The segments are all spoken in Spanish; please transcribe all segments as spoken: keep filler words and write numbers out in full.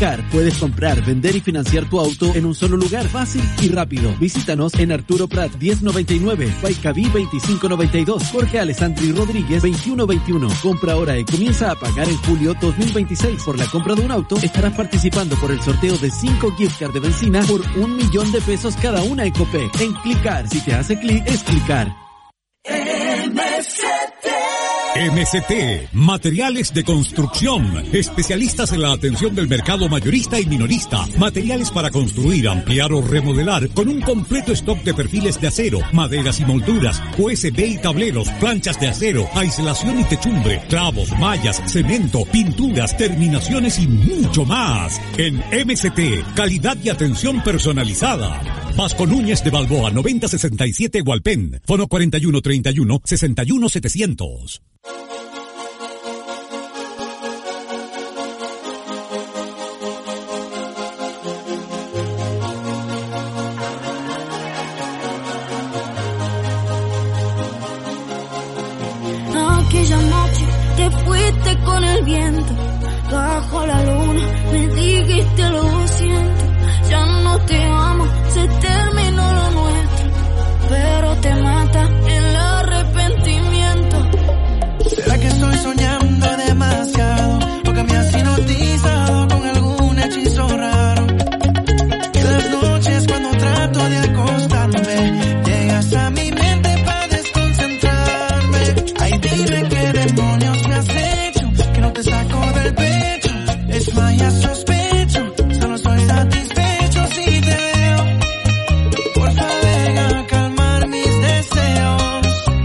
Clicar, puedes comprar, vender y financiar tu auto en un solo lugar, fácil y rápido. Visítanos en Arturo Prat diez noventa y nueve, Guaycaví veinticinco noventa y dos, Jorge Alessandri Rodríguez veintiuno veintiuno. Compra ahora y comienza a pagar en julio dos mil veintiséis. Por la compra de un auto estarás participando por el sorteo de cinco gift cards de benzina por un millón de pesos cada una en Copec. En Clicar, si te hace clic, es clicar. M S T M S T, materiales de construcción, especialistas en la atención del mercado mayorista y minorista, materiales para construir, ampliar o remodelar, con un completo stock de perfiles de acero, maderas y molduras, U S B y tableros, planchas de acero, aislación y techumbre, clavos, mallas, cemento, pinturas, terminaciones y mucho más. En M S T, calidad y atención personalizada. Vasco Núñez de Balboa, noventa sesenta y siete Hualpén, fono cuarenta y uno treinta y uno, sesenta y uno setecientos. Aquella noche te fuiste con el viento, bajo la luna me dijiste lo siento, ya no te amo, se terminó lo nuestro, pero te mata el arrepentimiento. ¿Será que estoy soñando demasiado? ¿O que me has hipnotizado con algún hechizo raro? Que las noches cuando trato de acostarme llegas a mi mente para desconcentrarme. Ay, dime qué demonios me has hecho, que no te saco del pecho. Es falla, sospecho, solo soy satisfecho si te veo. Porfa, ven a calmar mis deseos,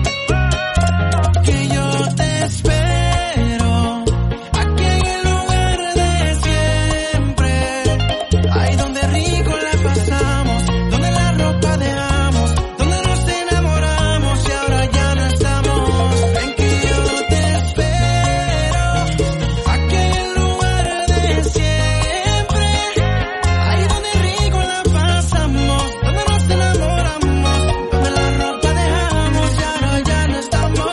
que yo te espero aquí en el lugar de siempre. Ahí donde rico la pasamos, donde la ropa dejamos, donde nos enamoramos y ahora ya no estamos. Ven que yo te espero aquí en el lugar de siempre. Ahí donde rico la pasamos, donde nos enamoramos, donde la ropa dejamos y ahora ya no estamos.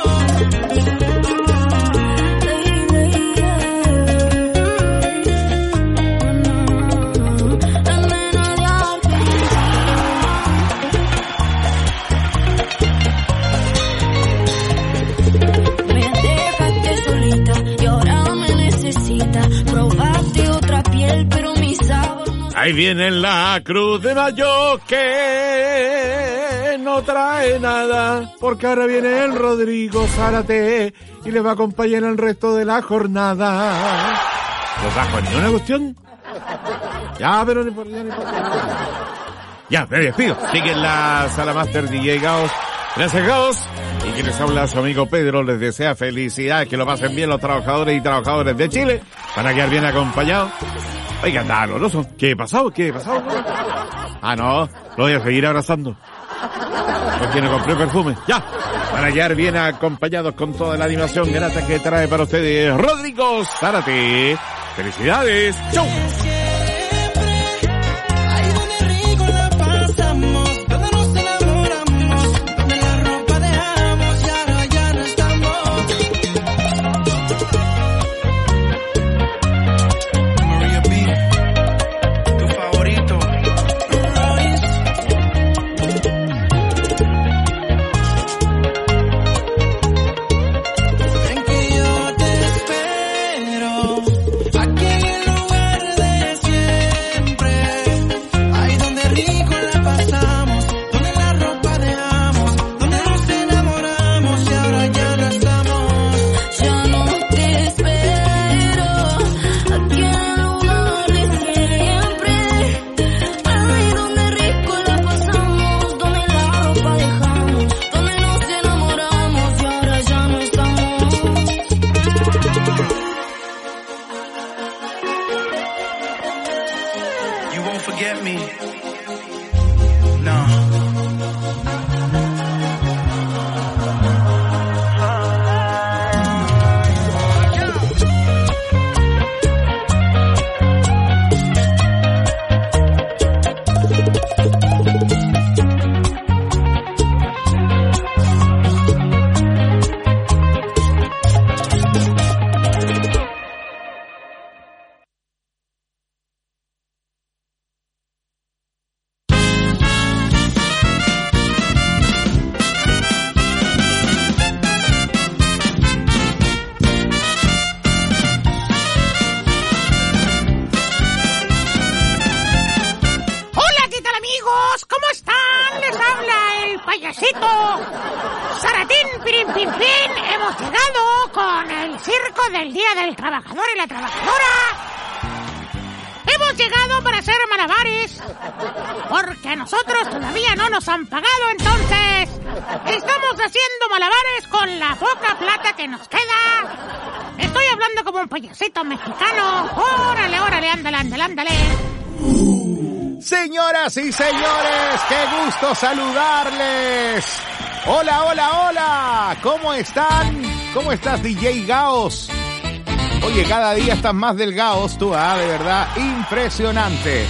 Me dejaste solita y ahora me necesita. Probaste otra piel, pero mi sabor no. Ahí viene la Cruz de Mayo que no trae nada, porque ahora viene el Rodrigo Zárate y le va a acompañar el resto de la jornada. ¿No trajo ni una cuestión? Ya, pero ni por ya ni por Ya, me despido. Sigue en la Sala Master D J Gaos. Gracias, Gaos. Y quien les habla, su amigo Pedro, les desea felicidad, que lo pasen bien los trabajadores y trabajadoras de Chile, para quedar bien acompañados. Oigan, está doloroso. ¿Qué pasó? ¿Qué pasó? Ah, no, lo voy a seguir abrazando, porque no compré perfume. Ya, para quedar bien acompañados con toda la animación grata que trae para ustedes Rodrigo Zárate. Felicidades. Chau. Forget me. payasito Zaratín Pirin Pin Pin, hemos llegado con el circo del Día del Trabajador y la Trabajadora. Hemos llegado para hacer malabares, porque a nosotros todavía no nos han pagado, entonces estamos haciendo malabares con la poca plata que nos queda. Estoy hablando como un payasito mexicano. Órale, órale, ándale, ándale, ándale. Señoras y señores, qué gusto saludarles. Hola, hola, hola. ¿Cómo están? ¿Cómo estás, D J Gaos? Oye, cada día estás más delgados tú, ah, de verdad, impresionante.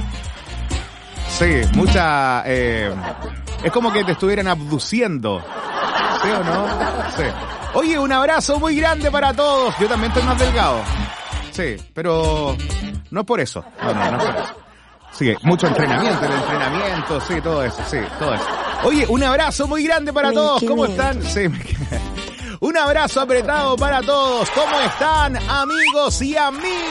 Sí, mucha... Eh, es como que te estuvieran abduciendo. ¿Sí o no? Sí. Oye, un abrazo muy grande para todos. Yo también estoy más delgado. Sí, pero no es por eso. No, no, no es por eso. Sí, mucho entrenamiento, el entrenamiento, sí, todo eso, sí, todo eso. Oye, un abrazo muy grande para todos. ¿Cómo están? Sí, me... Un abrazo apretado para todos. ¿Cómo están, amigos y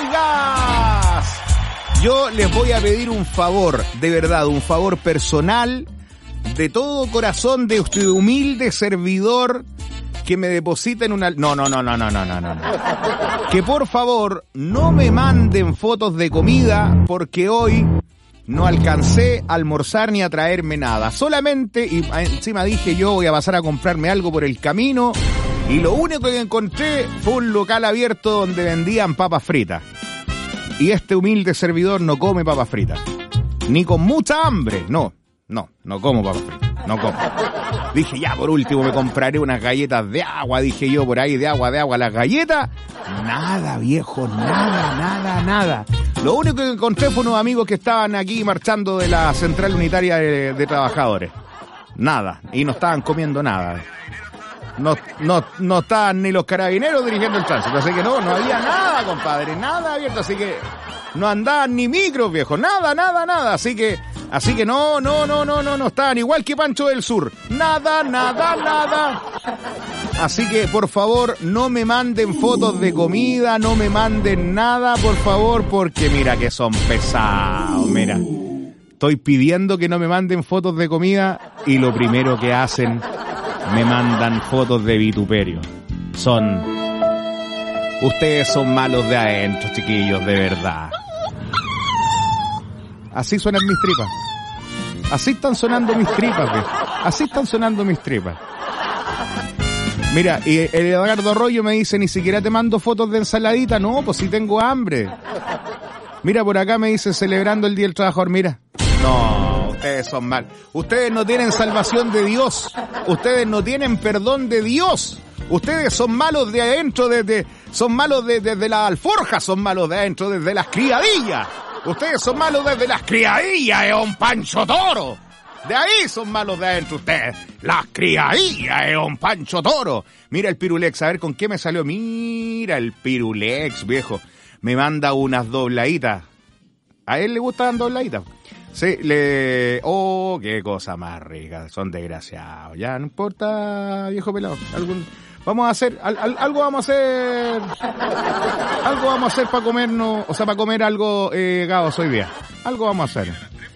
amigas? Yo les voy a pedir un favor, de verdad, un favor personal, de todo corazón, de usted, humilde servidor, que me depositen una... No, no, no, no, no, no, no, no. Que por favor no me manden fotos de comida, porque hoy no alcancé a almorzar ni a traerme nada. Solamente, y encima dije yo voy a pasar a comprarme algo por el camino, y lo único que encontré fue un local abierto donde vendían papas fritas. Y este humilde servidor no come papas fritas. Ni con mucha hambre. No, no, no como papas fritas. No como. Dije, ya, por último me compraré unas galletas de agua. Dije yo, por ahí, de agua, de agua. Las galletas, nada, viejo, nada, nada, nada. Lo único que encontré fue unos amigos que estaban aquí marchando de la Central Unitaria de, de Trabajadores. Nada. Y no estaban comiendo nada. No, no, no estaban ni los carabineros dirigiendo el tránsito, así que no, no había nada, compadre, nada abierto, así que no andaban ni micros, viejo, nada, nada, nada, así que, así que no, no, no, no, no, no estaban igual que Pancho del Sur, nada, nada, nada. Así que, por favor, no me manden fotos de comida, no me manden nada, por favor, porque mira que son pesados, mira. Estoy pidiendo que no me manden fotos de comida y lo primero que hacen... me mandan fotos de vituperio. Son... Ustedes son malos de adentro, chiquillos, de verdad. Así suenan mis tripas. Así están sonando mis tripas, ¿ves? Así están sonando mis tripas. Mira, y el Eduardo Arroyo me dice, ni siquiera te mando fotos de ensaladita. No, pues si tengo hambre. Mira, por acá me dice, celebrando el Día del Trabajador, mira. No, ustedes son mal. Ustedes no tienen salvación de Dios. Ustedes no tienen perdón de Dios. Ustedes son malos de adentro, desde, son malos desde de las alforjas, son malos de adentro, desde las criadillas. Ustedes son malos desde las criadillas, es un Pancho Toro. De ahí son malos de adentro ustedes. Las criadillas, es un Pancho Toro. Mira el Pirulex, a ver con qué me salió. Mira el Pirulex, viejo. Me manda unas dobladitas. A él le gustan dobladitas. Sí, le... Oh, qué cosa más rica. Son desgraciados. Ya, no importa, viejo pelado. Algún... Vamos a hacer... Al, al, algo vamos a hacer... Algo vamos a hacer para comernos... O sea, para comer algo eh, gaos hoy día. Algo vamos a hacer.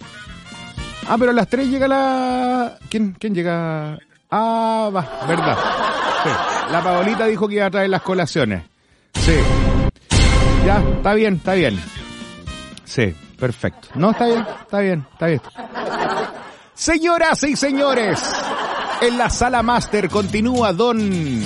Ah, pero a las tres llega la... ¿Quién, quién llega? Ah, va, verdad. Sí. La Paolita dijo que iba a traer las colaciones. Sí. Ya, está bien, está bien. Sí. Perfecto. No, está bien, está bien, está bien. Señoras y señores, en la sala máster continúa don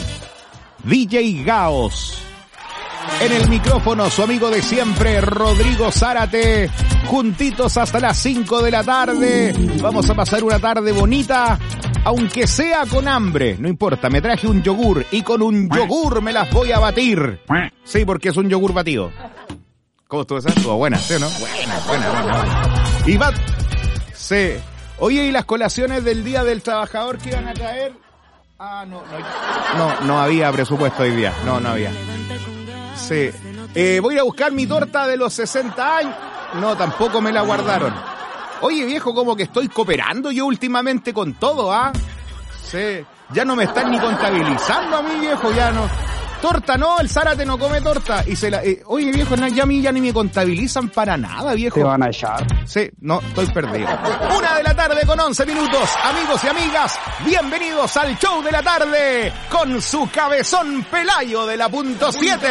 D J Gaos. En el micrófono, su amigo de siempre, Rodrigo Zárate. Juntitos hasta las cinco de la tarde. Vamos a pasar una tarde bonita, aunque sea con hambre. No importa, me traje un yogur y con un yogur me las voy a batir. Sí, porque es un yogur batido. ¿Cómo estuvo esa? Estuvo buena, ¿sí o no? Buena, buena, buena. Y va... Sí. Oye, ¿y las colaciones del Día del Trabajador que iban a traer? Ah, no, no. No, no había presupuesto hoy día. No, no había. Sí. Eh, voy a ir a buscar mi torta de los sesenta años. No, tampoco me la guardaron. Oye, viejo, como que estoy cooperando yo últimamente con todo, ¿ah? Sí. Ya no me están ni contabilizando a mí, viejo, ya no... Torta, no, el Zárate no come torta. Y se la, eh, oye, viejo, ya a mí ya ni me contabilizan para nada, viejo. Te van a echar. Sí, no, estoy perdido. Una de la tarde con once minutos. Amigos y amigas, bienvenidos al show de la tarde con su cabezón Pelayo de la punto siete.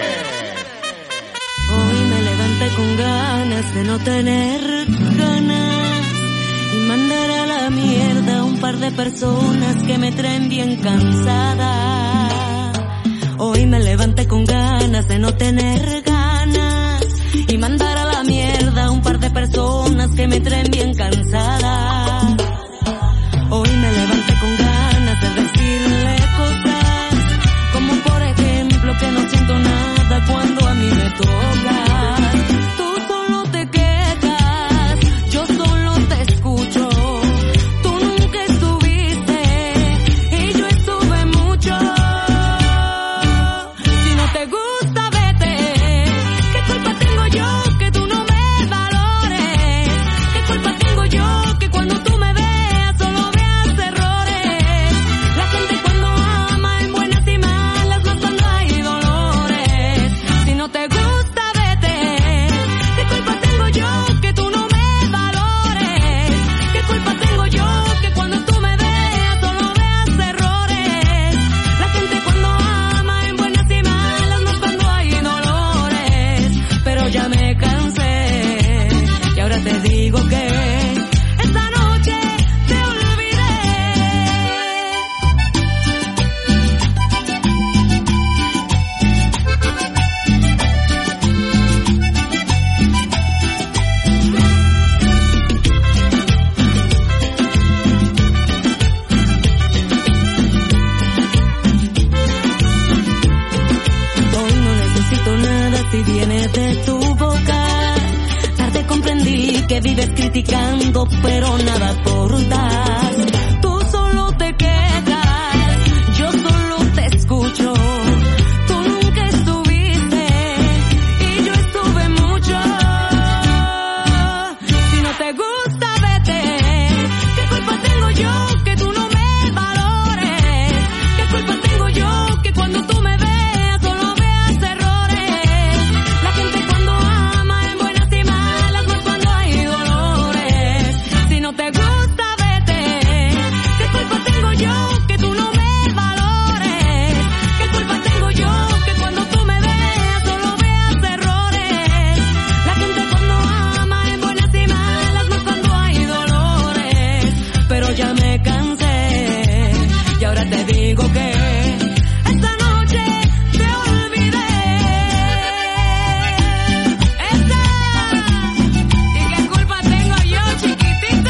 Hoy me levanté con ganas de no tener ganas y mandar a la mierda a un par de personas que me traen bien cansada. Hoy me levanté con ganas de no tener ganas y mandar a la mierda a un par de personas que me traen bien cansada. Hoy me levanté con ganas de decirle cosas, como por ejemplo que no siento nada cuando a mí me toca. Tú solo te quejas, yo solo te escucho. Tú nunca estuviste y yo estuve mucho. Si no te gusta, vete. ¿Qué culpa tengo yo que tú no me valores? ¿Qué culpa tengo yo que cuando tú me veas solo veas errores? La gente cuando ama en buenas y malas, más cuando hay dolores. Si no te gusta, vete. ¿Qué culpa tengo yo que tú no me valores? ¿Qué culpa tengo yo que cuando tú me veas solo veas errores? La gente cuando ama en buenas y malas, más cuando hay dolores. Pero ya me cansé y ahora te digo que esta noche te olvidé. Hoy no necesito nada si viene de tu boca. Tarde comprendí que vives criticando, pero nada aportas. Tú solo te quejas, yo solo te escucho. Tú nunca estuviste y yo estuve mucho. Si no te gusta, vete. ¿Qué culpa tengo yo que tú no me valores? ¿Qué culpa tengo yo que cuando tú me veas solo veas errores? La gente cuando ama en buenas y malas, más cuando hay dolores. Si no te gusta, vete. ¿Qué culpa tengo yo que tú no me valores? ¿Qué culpa tengo yo que cuando tú me veas solo veas errores? La gente cuando ama en buenas y malas, más cuando hay dolores. Pero ya me cansé y ahora te digo que esta noche te olvidé. Esta. ¿Y qué culpa tengo yo, chiquitito?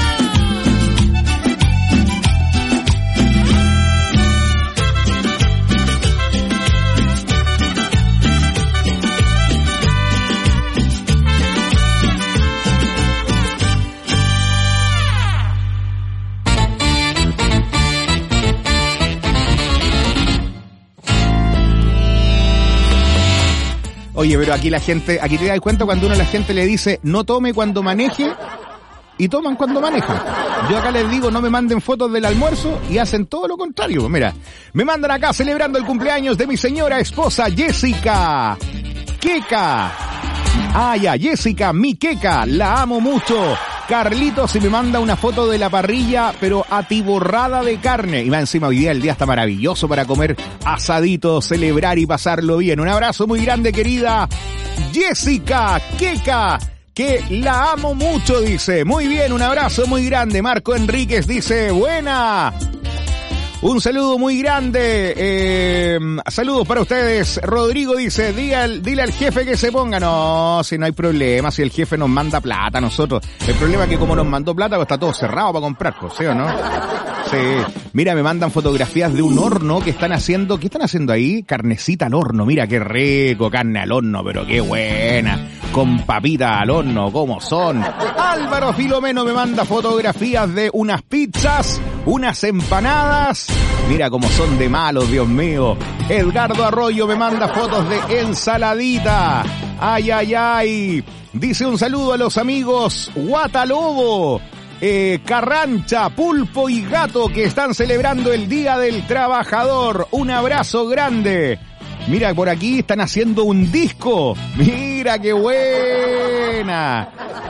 Oye, pero aquí la gente, aquí te das cuenta cuando uno a la gente le dice no tome cuando maneje y toman cuando manejan. Yo acá les digo no me manden fotos del almuerzo y hacen todo lo contrario. Mira, me mandan acá celebrando el cumpleaños de mi señora esposa Jessica Queca. Ah, ya, Jessica, mi Queca, la amo mucho. Carlitos y me manda una foto de la parrilla, pero atiborrada de carne. Y va encima, hoy día el día está maravilloso para comer asadito, celebrar y pasarlo bien. Un abrazo muy grande, querida Jessica Queca, que la amo mucho, dice. Muy bien, un abrazo muy grande. Marco Enríquez dice, buena. Un saludo muy grande, eh, saludos para ustedes. Rodrigo dice, dile al, dile al jefe que se ponga. No, si no hay problema, si el jefe nos manda plata a nosotros. El problema es que como nos mandó plata, pues está todo cerrado para comprar, ¿sí o no? Sí. Mira, me mandan fotografías de un horno que están haciendo, ¿qué están haciendo ahí? Carnecita al horno, mira qué rico, carne al horno, pero qué buena. Con papita al horno, ¿cómo son? Álvaro Filomeno me manda fotografías de unas pizzas, unas empanadas. Mira cómo son de malos, Dios mío. Edgardo Arroyo me manda fotos de ensaladita. Ay, ay, ay. Dice un saludo a los amigos Guatalobo, eh, Carrancha, Pulpo y Gato que están celebrando el Día del Trabajador. Un abrazo grande. Mira, por aquí están haciendo un disco. Mira qué buena.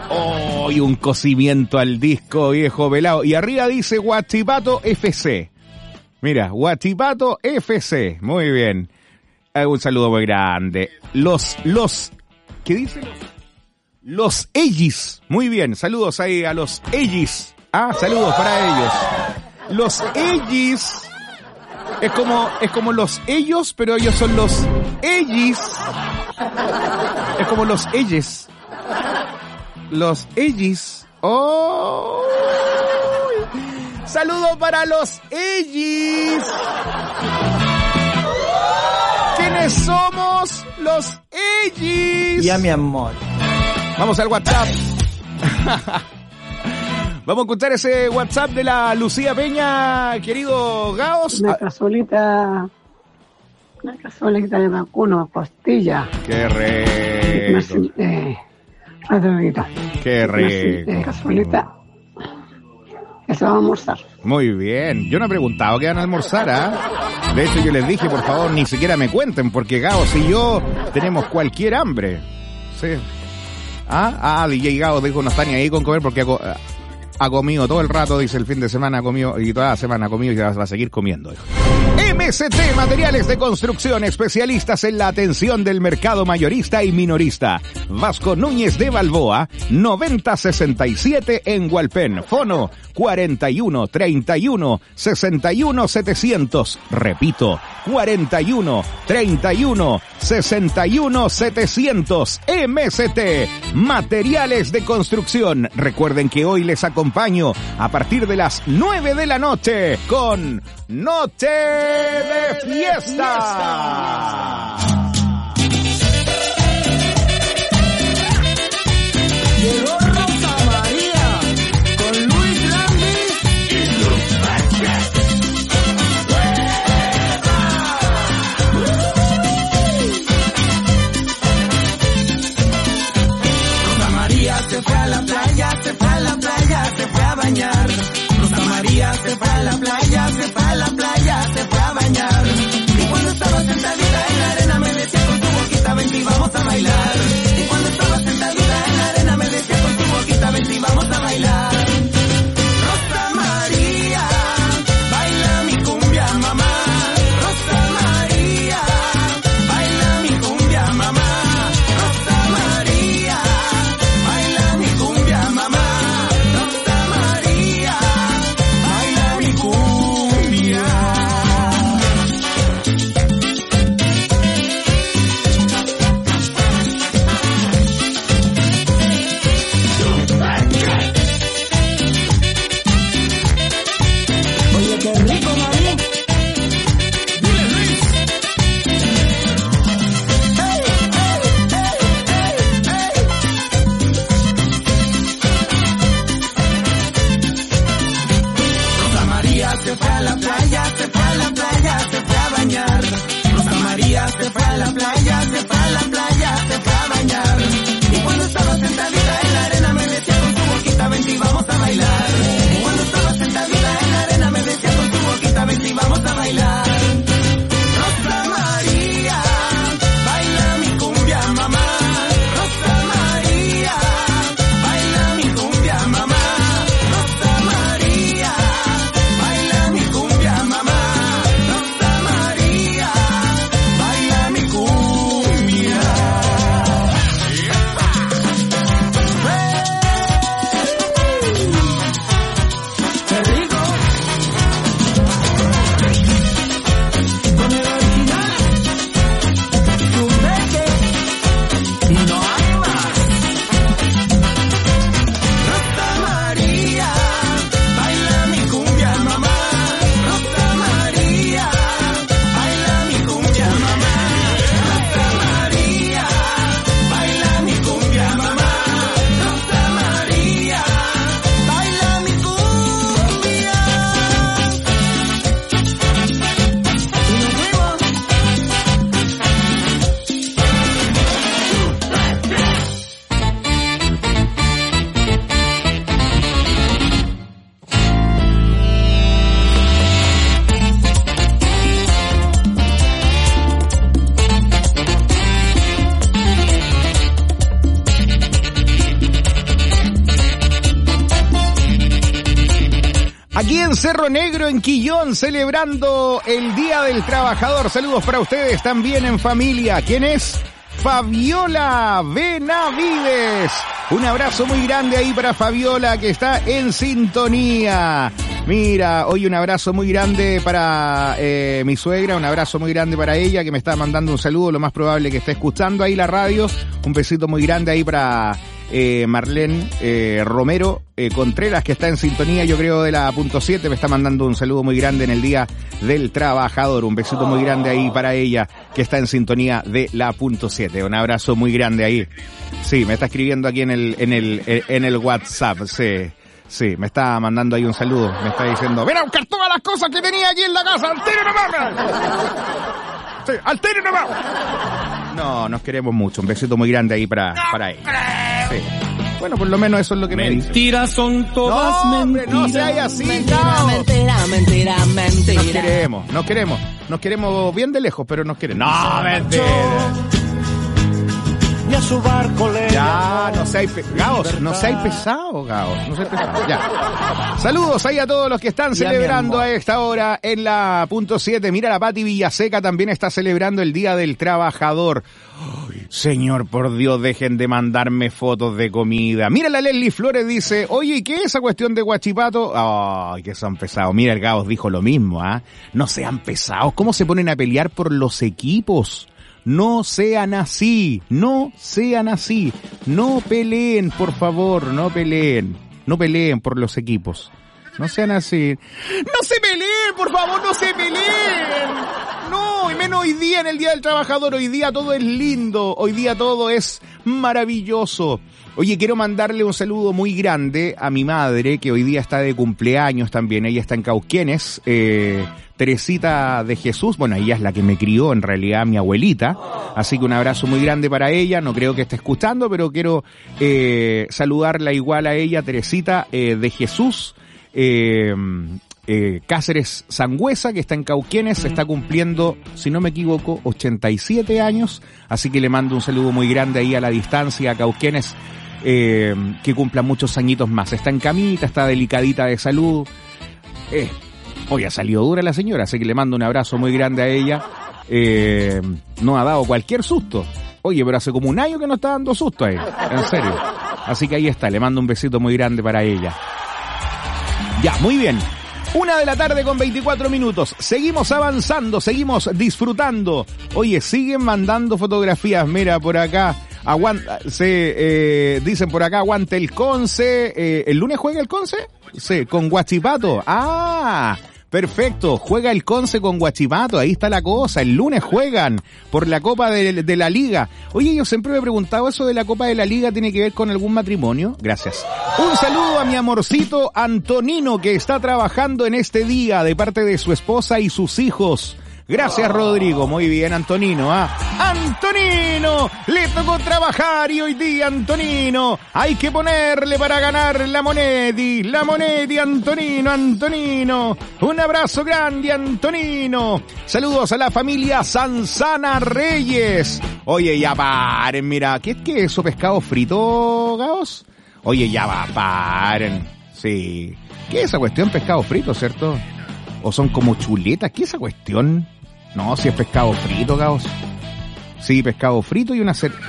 Oh, y un cocimiento al disco, viejo pelado. Y arriba dice Huachipato F C. Mira, Huachipato F C. Muy bien. Eh, un saludo muy grande. Los, los, ¿qué dice? Los Ellis. Muy bien, saludos ahí a los Ellis. Ah, saludos para ellos. Los Ellis. Es como, es como los ellos, pero ellos son los Ellis. Es como los Ellis. Los Ellis. ¡Oh! ¡Saludo para los Ellis! ¿Quiénes somos los Ellis? Ya, mi amor. Vamos al WhatsApp. Vamos a escuchar ese WhatsApp de la Lucía Peña, querido Gaos. Una cazuelita, una cazuelita de vacuno, costilla. ¡Qué rico! Eh, Una ¡Qué rico! Una cazuelita. Eso vamos a almorzar. Muy bien. Yo no he preguntado qué van a almorzar, ¿ah? ¿eh? De hecho, yo les dije, por favor, ni siquiera me cuenten, porque Gaos y yo tenemos cualquier hambre. Sí. Ah, ah, D J Gaos dijo, no está ni ahí con comer porque ha, ha comido todo el rato, dice el fin de semana, ha comido, y toda la semana ha comido y va a seguir comiendo. Dijo. M S T Materiales de Construcción, especialistas en la atención del mercado mayorista y minorista. Vasco Núñez de Balboa, noventa sesenta y siete en Hualpén. Fono cuarenta y uno treinta y uno sesenta y uno setecientos. Repito, cuarenta y uno treinta y uno sesenta y uno setecientos. M S T Materiales de Construcción. Recuerden que hoy les acompaño a partir de las nueve de la noche con Noche de Fiesta. Llegó Rosa María con Luis Landis y Luz Vázquez. Rosa María se fue a la playa, se fue a la playa, se fue a bañar. Rosa María se fue a la playa, se fue a la playa, se fue a bañar. Y cuando estaba sentadita en la arena me decía con tu boquita, ven y vamos a bailar. Y cuando estaba sentadita en la arena me decía con tu boquita, ven y vamos a bailar. Rosa María, baila mi cumbia, mamá. Rosa María, baila mi cumbia, mamá. Rosa María, baila mi cumbia, mamá. Rosa María, baila mi cumbia. Oye, qué rico, mami. Dile, Luis. Hey, hey, hey, hey, hey. Rosa María se fue a la playa, se fue a la playa, se fue a bañar. Rosa María se fue a la playa, se fue a la playa, se fue a bañar. Y cuando estaba sentadita en la arena me decía con tu boquita, ven y vamos a bailar. Y cuando estaba sentadita en la arena me decía con tu boquita, ven y vamos a bailar. Rosa María, baila mi cumbia, mamá. Rosa María, baila mi cumbia, mamá. Rosa María, baila mi cumbia. Aquí en Cerro Negro, en Quillón, celebrando el Día del Trabajador. Saludos para ustedes también en familia. ¿Quién es? Fabiola Benavides. Un abrazo muy grande ahí para Fabiola, que está en sintonía. Mira, hoy un abrazo muy grande para eh, mi suegra, un abrazo muy grande para ella, que me está mandando un saludo, lo más probable que esté escuchando ahí la radio. Un besito muy grande ahí para eh, Marlene eh, Romero eh, Contreras, que está en sintonía, yo creo, de la punto siete, me está mandando un saludo muy grande en el Día del Trabajador. Un besito muy grande ahí para ella, que está en sintonía de la punto siete. Un abrazo muy grande ahí. Sí, me está escribiendo aquí en el, en el, en el WhatsApp, sí. Sí, me está mandando ahí un saludo, me está diciendo, ven a buscar todas las cosas que tenía allí en la casa, al tiro nomás. Sí, al tiro nomás. No, nos queremos mucho, un besito muy grande ahí para, para ella. Sí. Bueno, por lo menos eso es lo que me dice. Mentiras son todas no, hombre, mentiras. No sea así, mentira, no. mentira, mentira, mentira. Nos queremos, nos queremos, nos queremos bien de lejos, pero nos queremos. No, mentira. Y a su barco le Ya, no seáis pe- Gaos, no seáis pesados, Gaos, no seáis pesados, ya. Saludos ahí a todos los que están Ya, celebrando a esta hora en la punto siete. Mira, la Pati Villaseca también está celebrando el Día del Trabajador. Ay, señor, por Dios, dejen de mandarme fotos de comida. Mira, la Leslie Flores dice, oye, ¿y qué es esa cuestión de Guachipato? Ay, que son pesados. Mira, el Gaos dijo lo mismo, ¿ah? ¿eh? No sean pesados. ¿Cómo se ponen a pelear por los equipos? No sean así, no sean así, no peleen, por favor, no peleen, no peleen por los equipos, no sean así, no se peleen, por favor, no se peleen, no, y menos hoy día en el Día del Trabajador. Hoy día todo es lindo, hoy día todo es maravilloso. Oye, quiero mandarle un saludo muy grande a mi madre, que hoy día está de cumpleaños también. Ella está en Cauquenes, eh, Teresita de Jesús. Bueno, ella es la que me crió, en realidad, mi abuelita. Así que un abrazo muy grande para ella. No creo que esté escuchando, pero quiero eh, saludarla igual a ella, Teresita eh, de Jesús. Eh, eh, Cáceres Sangüesa, que está en Cauquenes, está cumpliendo, si no me equivoco, ochenta y siete años. Así que le mando un saludo muy grande ahí a la distancia, a Cauquenes. Eh, que cumpla muchos añitos más. Está en camita, está delicadita de salud. Eh, hoy ha salido dura la señora, así que le mando un abrazo muy grande a ella. Eh, no ha dado cualquier susto. Oye, pero hace como un año que no está dando susto ahí, en serio. Así que ahí está, le mando un besito muy grande para ella. Ya, muy bien. Una de la tarde con veinticuatro minutos. Seguimos avanzando, seguimos disfrutando. Oye, siguen mandando fotografías. Mira, por acá. Aguanta, se, eh, dicen por acá, aguante el Conce. Eh, ¿El lunes juega el Conce? Sí, con Guachipato. Ah, perfecto. Juega el Conce con Guachipato. Ahí está la cosa. El lunes juegan por la Copa de, de la Liga. Oye, yo siempre me he preguntado, ¿eso de la Copa de la Liga tiene que ver con algún matrimonio? Gracias. Un saludo a mi amorcito Antonino, que está trabajando en este día de parte de su esposa y sus hijos. Gracias, Rodrigo. Muy bien, Antonino. ¿ah? Antonino, le tocó trabajar y hoy día, Antonino, hay que ponerle para ganar la monedi. La monedi, Antonino, Antonino. Un abrazo grande, Antonino. Saludos a la familia Sanzana Reyes. Oye, ya paren, mira. ¿Qué es que eso, pescado frito, Gaos? Oye, ya va, paren. Sí. ¿Qué es esa cuestión, pescado frito, cierto? ¿O son como chuletas? ¿Qué es esa cuestión? No, si es pescado frito, Gaos. Sí, pescado frito y una cerveza.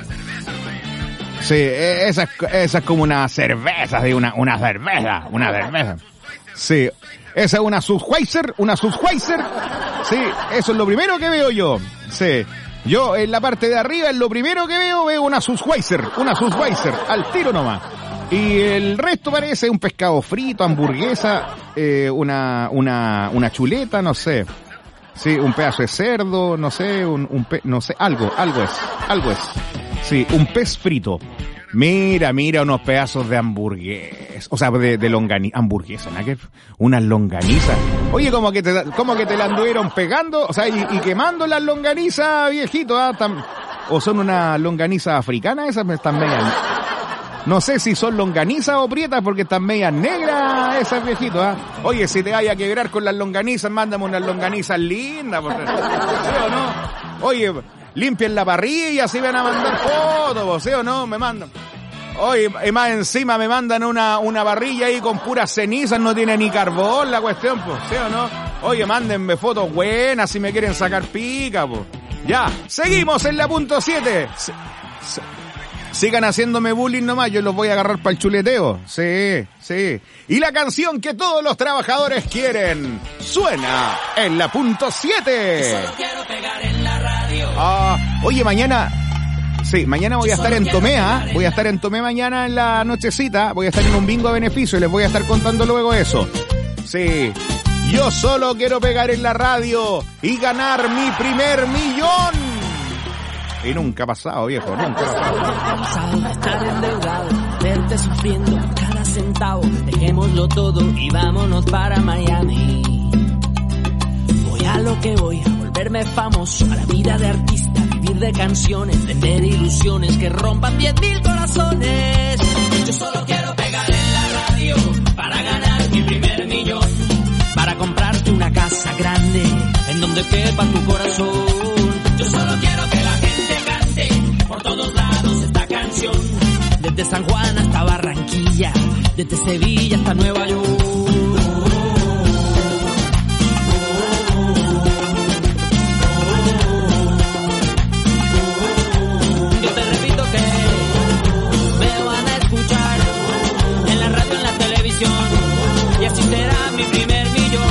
Sí, esa es, esa es como una cerveza, sí, una, una cerveza, una cerveza. Sí, esa es una Budweiser, una Budweiser. Sí, eso es lo primero que veo yo. Sí, yo en la parte de arriba, en lo primero que veo, veo una Budweiser, una Budweiser, al tiro nomás. Y el resto parece un pescado frito, hamburguesa, eh, una, una, una chuleta, no sé. Sí, un pedazo de cerdo, no sé, un, un pe, no sé, algo, algo es, algo es. Sí, un pez frito. Mira, mira, unos pedazos de hamburguesa, o sea, de, de longaniza, hamburguesa, ¿no? Unas longanizas. Oye, como que te, como que te la anduvieron pegando, o sea, y, y quemando las longanizas, viejito, ¿ah? Tam, o son una longaniza africana, esas me están medias. No sé si son longanizas o prietas porque están medias negras esas, viejitos, ¿ah? ¿eh? Oye, si te vaya a quebrar con las longanizas, mándame unas longanizas lindas, porque, ¿sí o no? Oye, limpien la parrilla, así van a mandar fotos, ¿sí o no? Me mandan. Oye, y más encima me mandan una, una parrilla ahí con puras cenizas, no tiene ni carbón la cuestión, pues, ¿sí o no? Oye, mándenme fotos buenas si me quieren sacar pica, pues. Ya, seguimos en la punto siete. S- s- sigan haciéndome bullying nomás, yo los voy a agarrar para el chuleteo. Sí, sí. Y la canción que todos los trabajadores quieren suena en la punto siete. Solo quiero pegar en la radio. Ah, oye, mañana... Sí, mañana voy a estar en Tomé, ¿eh? Voy a estar en Tomé mañana en la nochecita, voy a estar en un bingo a beneficio y les voy a estar contando luego eso. Sí, yo solo quiero pegar en la radio y ganar mi primer millón. Y nunca ha pasado, viejo, nunca ha pasado. Cansado de estar endeudado, verte sufriendo cada centavo. Dejémoslo todo y vámonos para Miami. Voy a lo que voy, a volverme famoso, a la vida de artista. Vivir de canciones, vender ilusiones que rompan diez mil corazones. Yo solo quiero pegar en la radio para ganar mi primer millón. Para comprarte una casa grande en donde quepa tu corazón. Yo solo quiero que la gente cante por todos lados esta canción. Desde San Juan hasta Barranquilla, desde Sevilla hasta Nueva York. Y así será mi primer millón.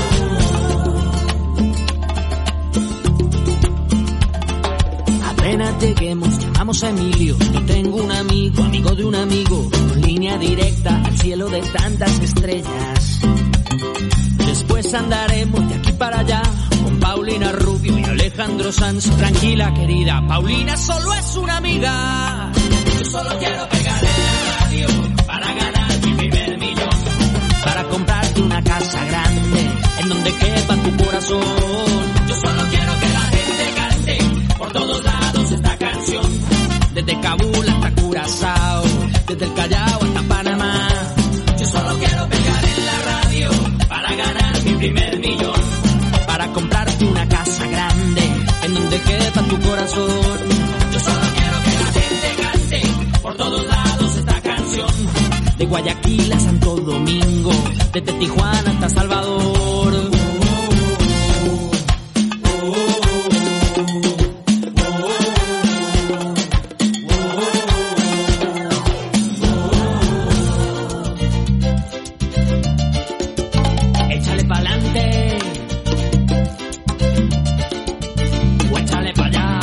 Apenas lleguemos, llamamos a Emilio. Yo tengo un amigo, amigo de un amigo, con línea directa al cielo de tantas estrellas. Después andaremos de aquí para allá con Paulina Rubio y Alejandro Sanz. Tranquila, querida, Paulina solo es una amiga. Yo solo quiero pegar en la radio para ganar mi primer millón. Para comprarte una casa grande en donde quepa tu corazón. Yo solo quiero que la gente cante por todos lados esta canción. Desde Kabul hasta Curazao, desde el Callao hasta Panamá. Yo solo quiero pegar en la radio para ganar mi primer millón. Para comprarte una casa grande en donde quepa tu corazón. Yo solo quiero que la gente cante por todos lados esta canción. De Guayaquil a Santo Domingo, desde Tijuana hasta Salvador. Échale pa'lante, o échale pa' allá,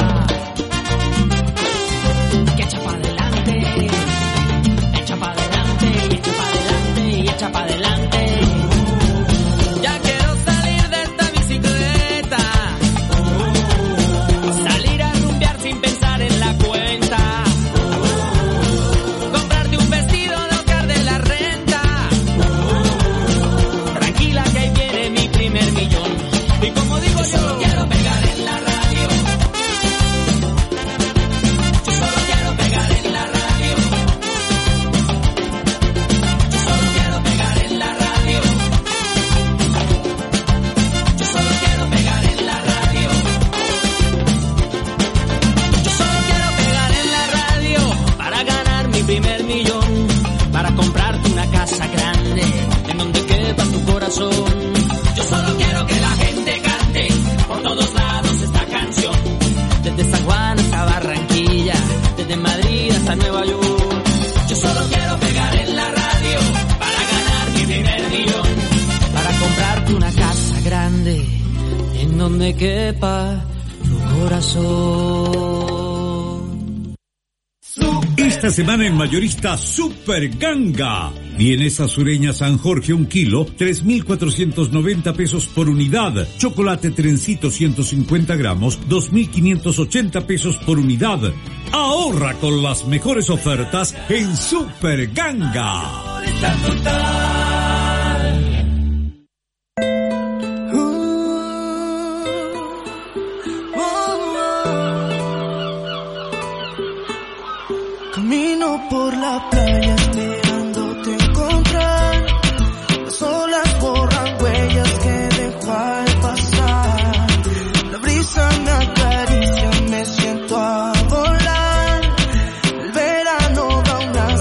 que echa pa' adelante. Echa pa' adelante, y echa pa' adelante, y echa pa' adelante. Ya quiero salir de esta bicicleta, salir a rumbear sin pensar en la cuenta, comprarte un vestido, no caer de la renta. Tranquila que ahí viene mi primer millón. Y como digo yo, solo quiero pegar en la radio. Yo solo quiero pegar en la radio. Yo solo quiero pegar en la radio. Yo solo quiero pegar en la radio. Yo solo quiero pegar en la radio para ganar mi primer millón. Para comprarte una casa grande en donde quepa tu corazón. Yo solo quiero que la gente cante por todos lados esta canción. Desde San Juan hasta Barranquilla, desde Madrid hasta Nueva York. Yo solo quiero pegar en la radio para ganar mi primer millón. Para comprarte una casa grande en donde quepa tu corazón. Esta semana en Mayorista Super Ganga. Vienesa sureña San Jorge un kilo, tres mil cuatrocientos noventa pesos por unidad. Chocolate Trencito ciento cincuenta gramos, dos mil quinientos ochenta pesos por unidad. Ahorra con las mejores ofertas en Super Ganga. Camino por la playa esperándote encontrar. Las olas borran huellas que dejo al pasar. La brisa me acaricia, me siento a volar. El verano da una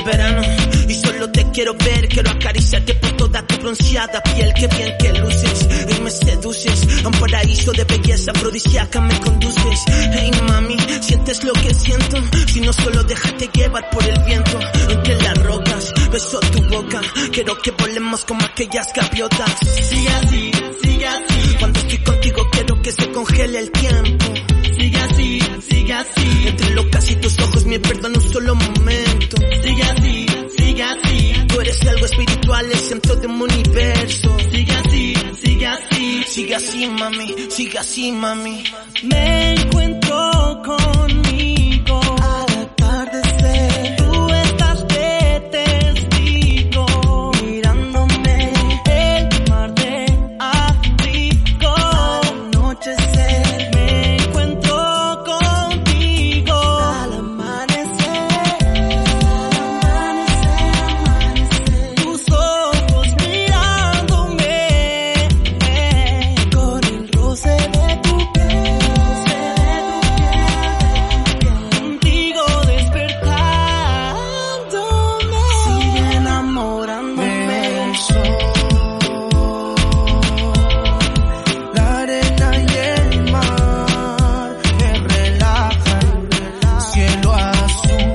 el verano y solo te quiero ver, quiero acariciarte por toda tu bronceada piel, qué bien que luces y me seduces, a un paraíso de belleza afrodisíaca me conduces. Hey mami, sientes lo que siento, si no solo déjate llevar por el viento, entre las rocas, beso tu boca, quiero que volemos como aquellas gaviotas. Sigue así, sigue así, cuando estoy contigo quiero que se congele el tiempo. Sigue así, sigue así, entre locas y tus ojos me pierdo en un solo momento. Sigue así, sigue así, tú eres algo espiritual, el centro de un universo. Sigue así, sigue así, sigue así mami, sigue así mami. Me encuentro conmigo al atardecer, tú estás de testigo, mirándome el mar de África al anochecer. Me encuentro contigo al amanecer, amanecer, tus ojos mirándome con el roce de tu piel, contigo despertándome, sigue enamorándome. El sol, la arena y el mar me relajan, cielo azul,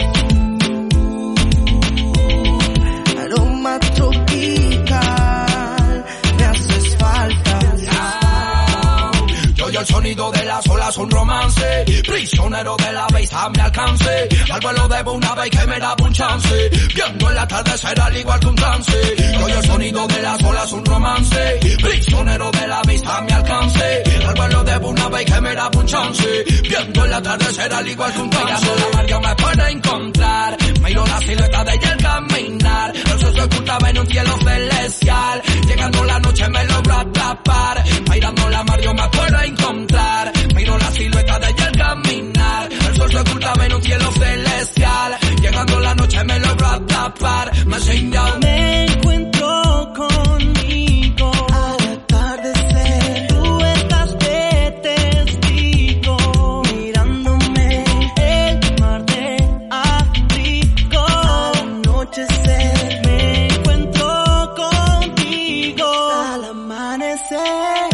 aroma tropical, me haces falta. Yo y el sonido de las olas un romance, prisionero de la vez a mi alcance, al vuelo debo una vez que me daba un chance, viendo el atardecer al igual que un trance. Yo y el sonido de las olas un romance, prisionero de la vista a mi alcance, al vuelo debo una vez que me daba un chance, viendo el atardecer al igual que un trance. Mirando la mar yo me puedo encontrar, miro la silueta de ella al caminar, el sol se ocultaba en un cielo celestial, llegando la noche me logro atrapar, mirando la mar yo me puedo encontrar, miro la silueta de ella al caminar, el sol se ocultaba en un cielo celestial, llegando la noche me logro atrapar, me enseñó. Me encuentro conmigo al atardecer, tú estás de testigo, mirándome el mar de África al anochecer. Me encuentro contigo al amanecer,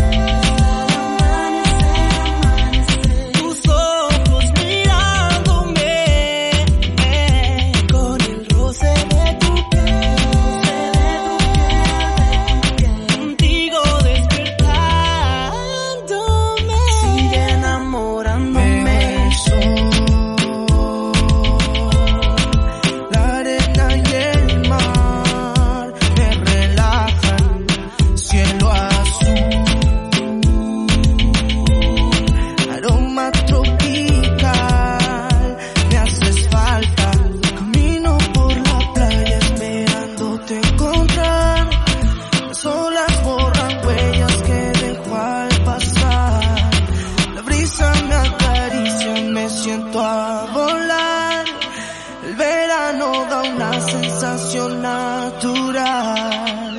tus ojos mirándome con el roce de tu piel, contigo despertándome, sigue enamorándome. El sol, la arena y el mar me relajan, cielo azul, aroma tropical, me haces falta. Camino por la playa esperándote encontrar, las olas borran huellas que dejo al pasar, la brisa me acaricia, me siento a volar, el verano da una sensación natural.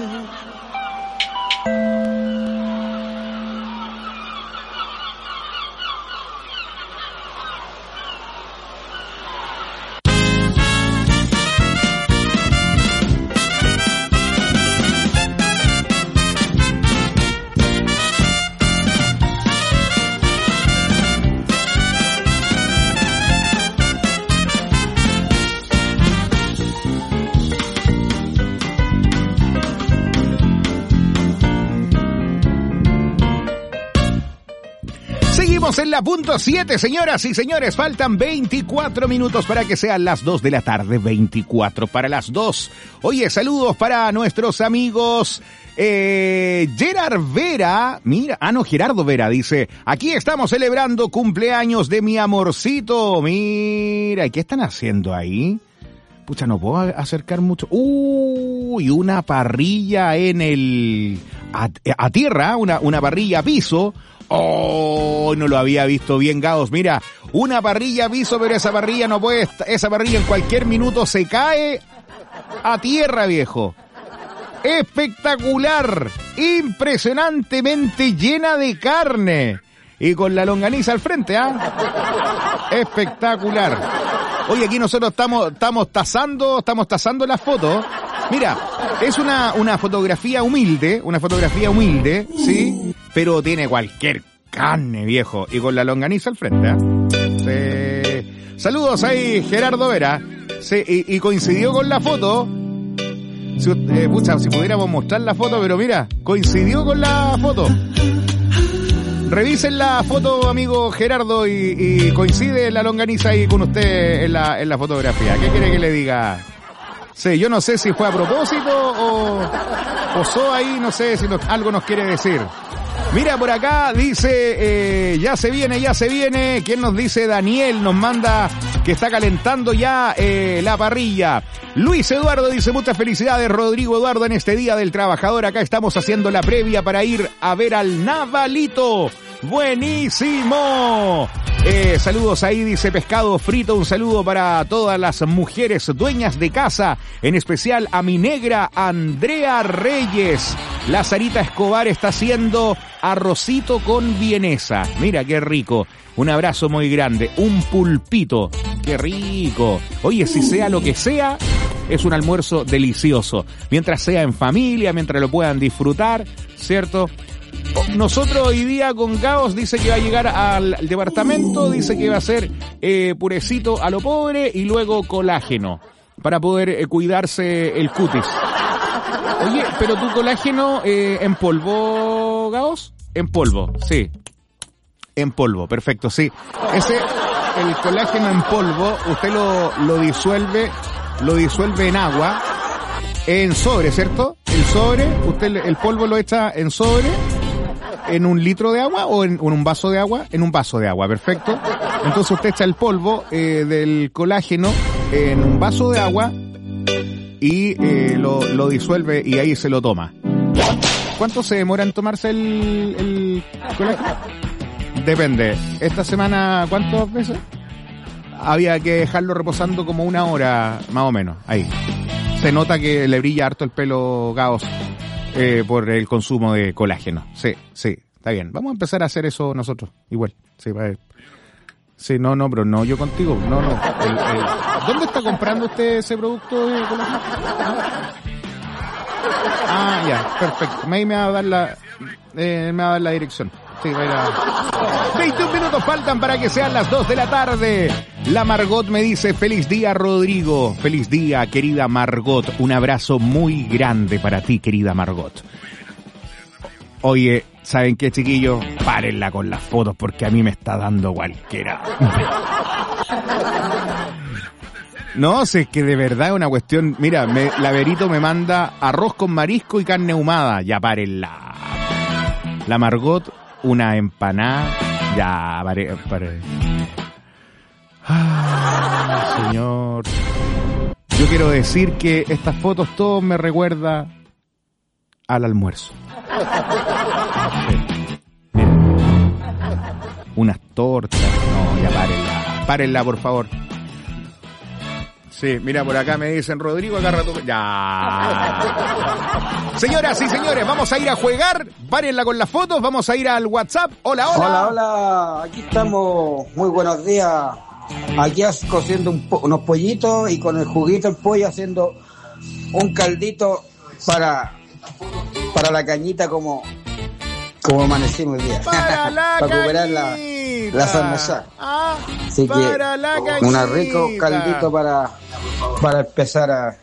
Seguimos en la punto siete, señoras y señores. Faltan veinticuatro minutos para que sean las dos de la tarde. veinticuatro para las dos. Oye, saludos para nuestros amigos eh, Gerard Vera. Mira, ah no, Gerardo Vera dice: aquí estamos celebrando cumpleaños de mi amorcito. Mira, ¿y qué están haciendo ahí? Pucha, no puedo acercar mucho. Uy, una parrilla en el... A, a tierra, una, una parrilla a piso. Oh, no lo había visto bien, Gaos. Mira, una parrilla a piso, pero esa parrilla no puede... Esa parrilla en cualquier minuto se cae a tierra, viejo. Espectacular. Impresionantemente llena de carne. Y con la longaniza al frente, ¿ah? ¿eh? Espectacular. Oye, aquí nosotros estamos, estamos tasando, estamos tasando las fotos. Mira, es una, una fotografía humilde, una fotografía humilde, ¿sí? Pero tiene cualquier carne, viejo. Y con la longaniza al frente, ¿eh? Sí. Saludos ahí, Gerardo Vera. Sí, y, y coincidió con la foto. Si, eh, pucha, si pudiéramos mostrar la foto, pero mira, coincidió con la foto. Revisen la foto, amigo Gerardo, y, y coincide la longaniza ahí con usted en la, en la fotografía. ¿Qué quiere que le diga? Sí, yo no sé si fue a propósito o posó ahí, no sé si nos, algo nos quiere decir. Mira, por acá dice, eh, ya se viene, ya se viene. ¿Quién nos dice? Daniel nos manda que está calentando ya eh, la parrilla. Luis Eduardo dice, muchas felicidades, Rodrigo Eduardo, en este Día del Trabajador. Acá estamos haciendo la previa para ir a ver al Navalito. ¡Buenísimo! Eh, saludos ahí, dice Pescado Frito. Un saludo para todas las mujeres dueñas de casa, en especial a mi negra Andrea Reyes. La Sarita Escobar está haciendo arrocito con vienesa. Mira qué rico. Un abrazo muy grande. Un pulpito. Qué rico. Oye, si sea lo que sea, es un almuerzo delicioso. Mientras sea en familia, mientras lo puedan disfrutar, ¿cierto? Nosotros hoy día con Gaos dice que va a llegar al departamento, dice que va a ser eh, purecito a lo pobre y luego colágeno para poder eh, cuidarse el cutis. Oye, pero tu colágeno eh, en polvo, Gaos, en polvo, sí, en polvo, perfecto, sí. Ese, el colágeno en polvo, usted lo, lo disuelve, lo disuelve en agua, en sobre, ¿cierto? El sobre, usted el polvo lo echa en sobre. ¿En un litro de agua o en, o en un vaso de agua? En un vaso de agua, perfecto. Entonces usted echa el polvo eh, del colágeno en un vaso de agua y eh, lo, lo disuelve y ahí se lo toma. ¿Cuánto se demora en tomarse el, el colágeno? Depende. Esta semana, ¿cuántas veces? Había que dejarlo reposando como una hora, más o menos, ahí. Se nota que le brilla harto el pelo, Gaos. Eh, por el consumo de colágeno. Sí, sí, está bien. Vamos a empezar a hacer eso nosotros, igual. Sí, va. Sí, no, no, pero no yo contigo. No, no. El, el... ¿Dónde está comprando usted ese producto de colágeno? Ah, ya, perfecto. Ahí me va a dar la, eh, me va a dar la dirección. Sí, va a ir a... veintiún minutos faltan para que sean las dos de la tarde. La Margot me dice, feliz día, Rodrigo. Feliz día, querida Margot. Un abrazo muy grande para ti, querida Margot. Oye, ¿saben qué, chiquillos? Párenla con las fotos porque a mí me está dando cualquiera. No, sé, es que de verdad es una cuestión... Mira, me, la Verito me manda arroz con marisco y carne ahumada. Ya párenla. La Margot, una empanada. Ya, pare... pare. Ah, señor. Yo quiero decir que estas fotos todos me recuerda al almuerzo. Sí. Mira. Unas tortas. No, ya párenla. Párenla, por favor. Sí, mira, por acá me dicen, Rodrigo, agarra tu... Ya. Señoras y señores, vamos a ir a jugar. Párenla con las fotos, vamos a ir al WhatsApp. Hola, hola. Hola, hola. Aquí estamos. Muy buenos días. Aquí cociendo un po- unos pollitos y con el juguito del pollo haciendo un caldito para para la cañita como como amanecimos el día. Para la para recuperar la, la salmosa. Ah, Así para que la un rico caldito para para empezar a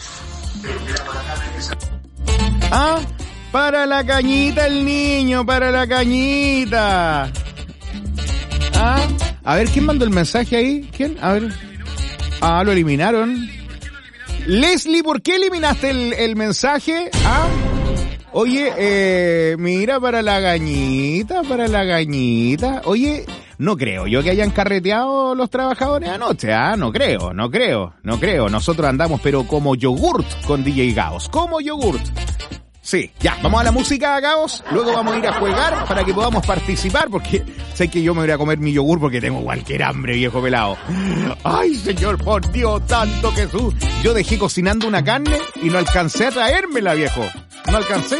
Ah, para la cañita el niño, para la cañita. Ah, a ver, ¿quién mandó el mensaje ahí? ¿Quién? A ver. Ah, lo eliminaron. Leslie, ¿por qué eliminaste el, el mensaje? Ah, oye, eh, mira, para la gañita, para la gañita. Oye, no creo yo que hayan carreteado los trabajadores anoche, ah, no creo, no creo, no creo. Nosotros andamos pero como yogurt con D J Gaos, como yogurt. Sí, ya, vamos a la música, Gaos. Luego vamos a ir a jugar para que podamos participar, porque sé que yo me voy a comer mi yogur porque tengo cualquier hambre, viejo pelado. Ay, señor, por Dios, tanto Jesús. Yo dejé cocinando una carne y no alcancé a traérmela, viejo. No alcancé,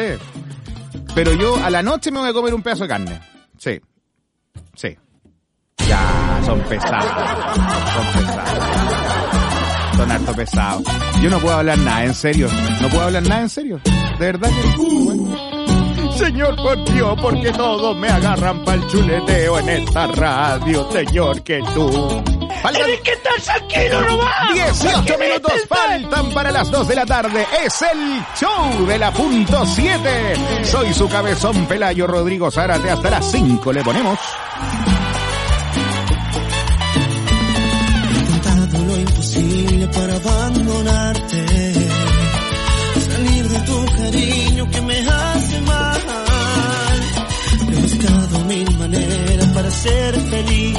sí. Pero yo a la noche me voy a comer un pedazo de carne. Sí, sí. Ya, son pesados. Son pesados. Son harto pesados. Yo no puedo hablar nada en serio. No puedo hablar nada en serio. De verdad que... Bueno. Señor, por Dios, porque todos me agarran pa'l chuleteo en esta radio, señor, que tú... Tienes que estar tranquilo, nomás. dieciocho minutos faltan para las dos de la tarde. Es el show de la punto siete. Soy su cabezón Pelayo Rodrigo Zárate. Hasta las cinco le ponemos. He intentado lo imposible para abandonarte, salir de tu cariño que me hace mal. He buscado mil maneras para ser feliz.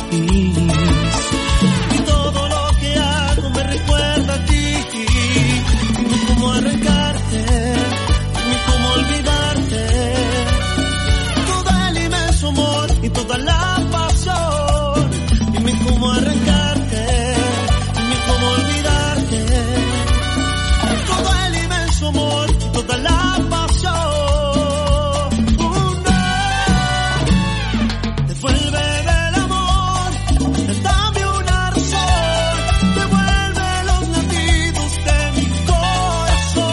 Arrancarte, ni cómo olvidarte, todo el inmenso amor y toda la pasión, dime cómo arrancarte, ni cómo olvidarte, todo el inmenso amor y toda la pasión. Oh, no. Devuélveme el amor, dame una razón, devuelve los latidos de mi corazón.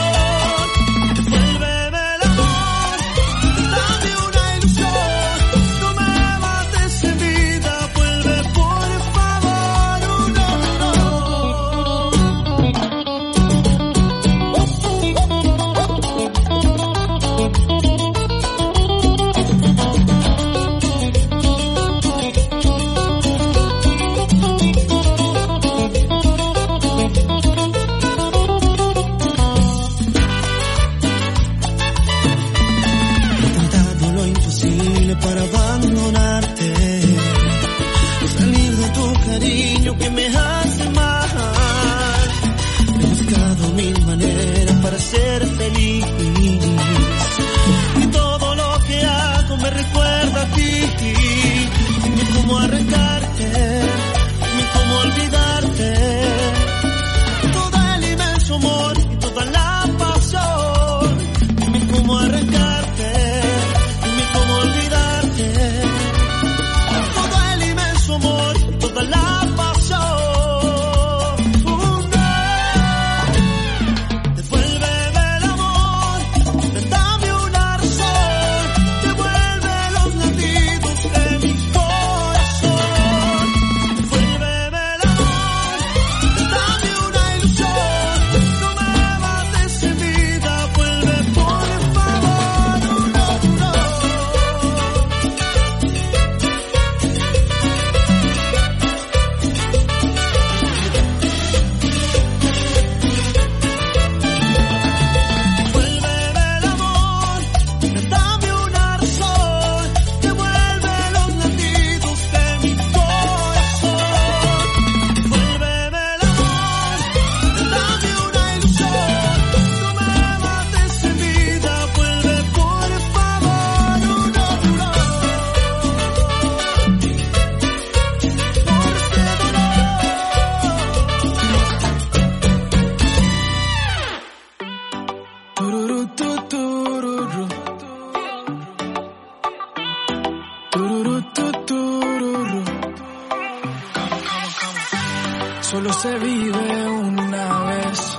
Para abandonarte, salir de tu cariño que me hace mal. He buscado mil maneras para ser feliz y todo lo que hago me recuerda a ti. Dime cómo arrancarte, dime cómo olvidarte, todo el inmenso amor y toda la pasión. Dime cómo arrancarte, dime cómo olvidarte, todo el inmenso amor, toda la pasión. Oh, no. Devuélveme el amor, dame una razón, devuelve los latidos de mi corazón. Devuélveme el amor, dame una ilusión, no me mates en vida, vuelve por favor. Oh, no, no. Devuélveme el amor, dame una razón, devuelve los latidos de mi corazón. Devuélveme el amor, dame una ilusión, no me mates en vida, vuelve por favor. Oh, no, no. Por este dolor. Tururú, tu, tururú. Tururú, tu, tururú. Solo se vive una vez.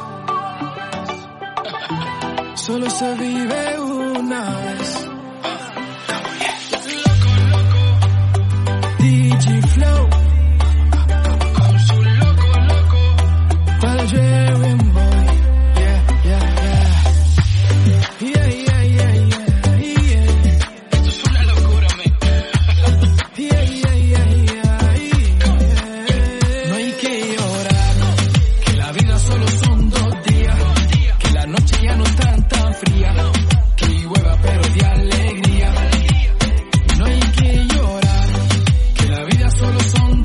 Solo se vive una vez. D J Flow. Para Jeremy Boy. Yeah, yeah, yeah. Yeah, yeah, yeah, yeah, yeah. Esto es una locura, man. Yeah, yeah, yeah, yeah, yeah. No hay que llorar, que la vida solo son dos días, que la noche ya no está tan fría, que llueva pero de alegría. No hay que llorar, que la vida solo son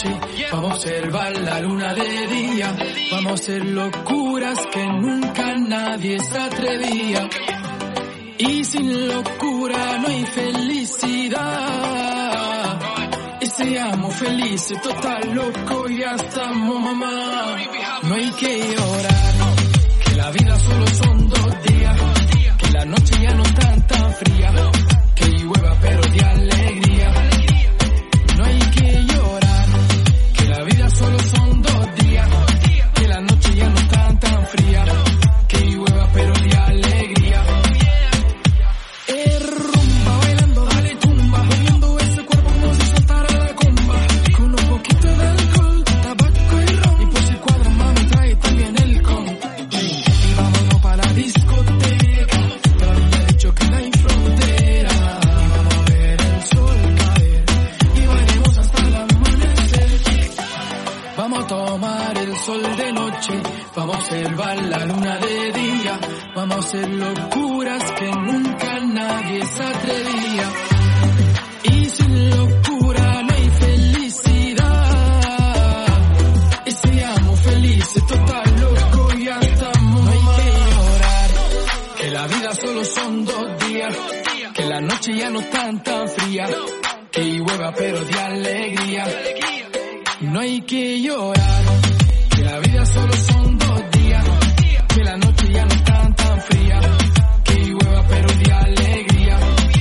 noche, vamos a observar la luna de día, vamos a hacer locuras que nunca nadie se atrevía. Y sin locura no hay felicidad. Y seamos felices, total loco, ya estamos mamá. No hay que llorar, que la vida solo son dos días, que la noche ya no tan tan fría, que llueva pero de alegría. No hay que llorar, que la vida solo son dos días, que la noche ya no tan tan fría, que llueva pero de alegría. Eh, rumba, bailando, dale tumba, moviendo ese cuerpo como si soltara la comba, con un poquito de alcohol, tabaco y ron, y por si cuadra mami trae también el con. Y vámonos para la discoteca, todavía he dicho que no hay frontera, y vamos a ver el sol caer, y bailemos hasta el amanecer. Vamos a tomar el sol de noche, vamos a observar la luna de día, vamos a hacer locuras que nunca nadie se atrevía. Y sin locura no hay felicidad. Y seamos felices, total loco, ya estamos. No hay que llorar, que la vida solo son dos días, que la noche ya no tan tan fría, que llueva pero de alegría. No hay que llorar, que la vida solo son dos días, que la noche ya no tan tan fría, que llueva pero de alegría.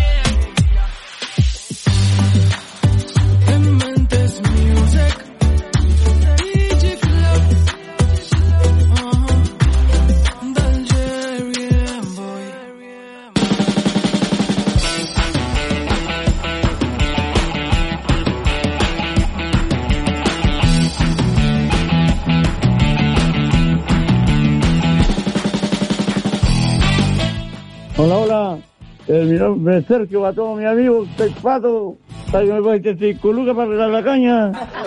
Dementes Music, D J Flow, uh-huh, Dalgerian Boy. Hola, hola, eh, mi nombre es Sergio, a todos mis amigos, soy Pato, para que me puedan echar cinco lucas para arreglar la caña.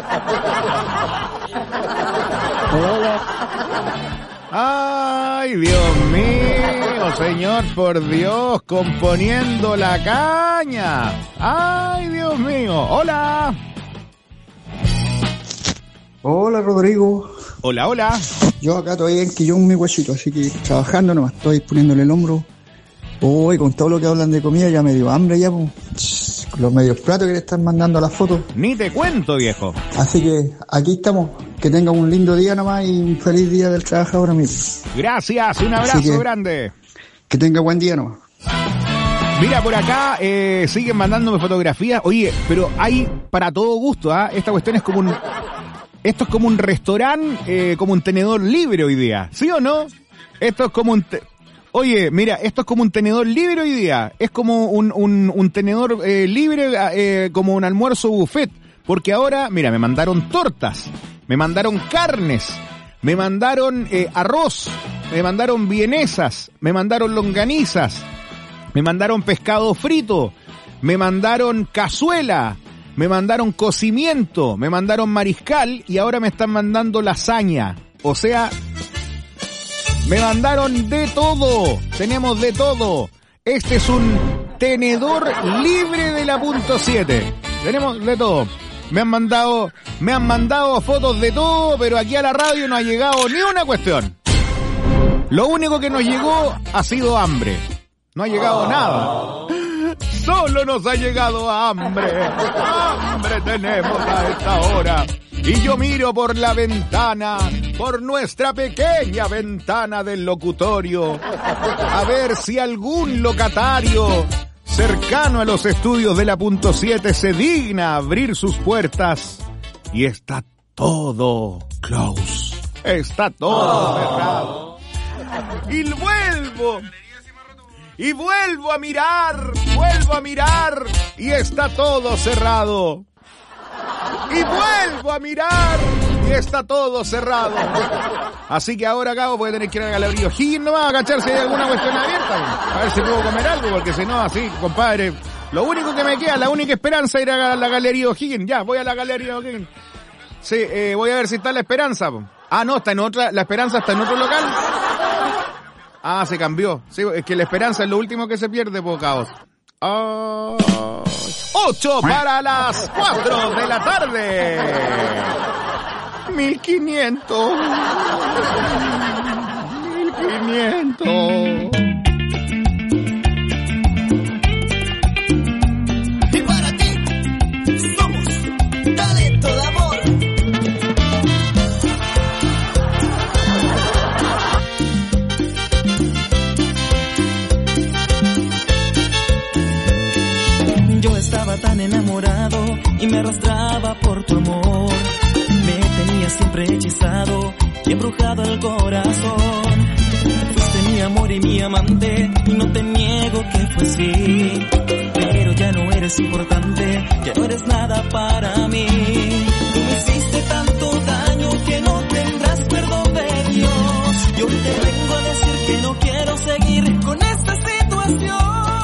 Hola, hola. Ay, Dios mío, señor, por Dios, componiendo la caña. Ay, Dios mío, hola. Hola, Rodrigo. Hola, hola. Yo acá todavía en Quillón, mi guachito, así que trabajando nomás, estoy poniéndole el hombro. Uy, con todo lo que hablan de comida ya me dio hambre ya, pues. Con los medios platos que le están mandando a las fotos. Ni te cuento, viejo. Así que aquí estamos. Que tengan un lindo día nomás y un feliz día del trabajador, amigo. Gracias, un abrazo que, grande. Que tenga buen día nomás. Mira, por acá eh, siguen mandándome fotografías. Oye, pero hay para todo gusto, ¿ah? ¿eh? Esta cuestión es como un... Esto es como un restaurante, eh, como un tenedor libre hoy día. ¿Sí o no? Esto es como un... Te... Oye, mira, esto es como un tenedor libre hoy día. Es como un, un, un tenedor eh, libre, eh, como un almuerzo buffet. Porque ahora, mira, me mandaron tortas, me mandaron carnes, me mandaron eh, arroz, me mandaron vienesas, me mandaron longanizas, me mandaron pescado frito, me mandaron cazuela, me mandaron cocimiento, me mandaron mariscal y ahora me están mandando lasaña. O sea... Me mandaron de todo, tenemos de todo. Este es un tenedor libre de la punto siete. Tenemos de todo. Me han mandado, me han mandado fotos de todo, pero aquí a la radio no ha llegado ni una cuestión. Lo único que nos llegó ha sido hambre. No ha llegado nada. Solo nos ha llegado hambre. Hambre tenemos a esta hora. Y yo miro por la ventana, por nuestra pequeña ventana del locutorio, a ver si algún locatario cercano a los estudios de la punto siete se digna a abrir sus puertas. Y está todo close. Está todo cerrado. Y vuelvo. Y vuelvo a mirar, vuelvo a mirar. Y está todo cerrado. Y vuelvo a mirar y está todo cerrado. Así que ahora, Gabo, voy a tener que ir a la Galería O'Higgins nomás a cachar si hay alguna cuestión abierta. A ver si puedo comer algo, porque si no, así, compadre, lo único que me queda, la única esperanza es ir a la Galería O'Higgins. Ya, voy a la Galería O'Higgins. Sí, eh, voy a ver si está la esperanza. Ah, no, está en otra, la esperanza está en otro local. Ah, se cambió. Sí, es que la esperanza es lo último que se pierde, po, Caos. Oh. ocho para las cuatro de la tarde. Mil quinientos. Mil quinientos. Y para ti somos talento de amor. Yo estaba tan enamorado y me arrastraba por tu amor. Me tenía siempre hechizado y embrujado el corazón. Fuiste mi amor y mi amante y no te niego que fue así. Pero ya no eres importante, ya no eres nada para mí. Tú me hiciste tanto daño que no tendrás perdón de Dios. Yo te vengo a decir que no quiero seguir con esta situación.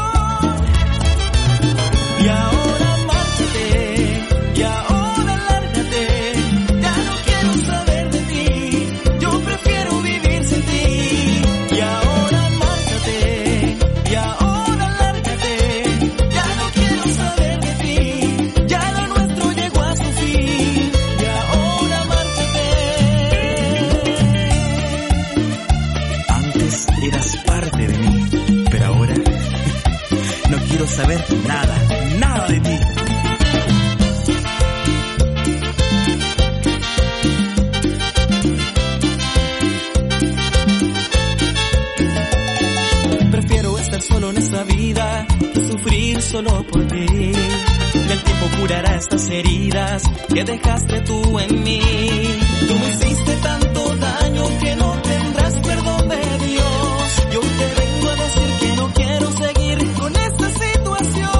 Y ahora márchate, y ahora lárgate. Ya no quiero saber de ti, yo prefiero vivir sin ti. Y ahora márchate, y ahora lárgate. Ya no quiero saber de ti, ya lo nuestro llegó a su fin. Y ahora márchate. Antes eras parte de mí, pero ahora no quiero saber nada. Nada de ti. Prefiero estar solo en esta vida que sufrir solo por ti. El tiempo curará estas heridas que dejaste tú en mí. Tú me hiciste tanto daño que no tendrás perdón de Dios. Yo te vengo a decir que no quiero seguir con esta situación.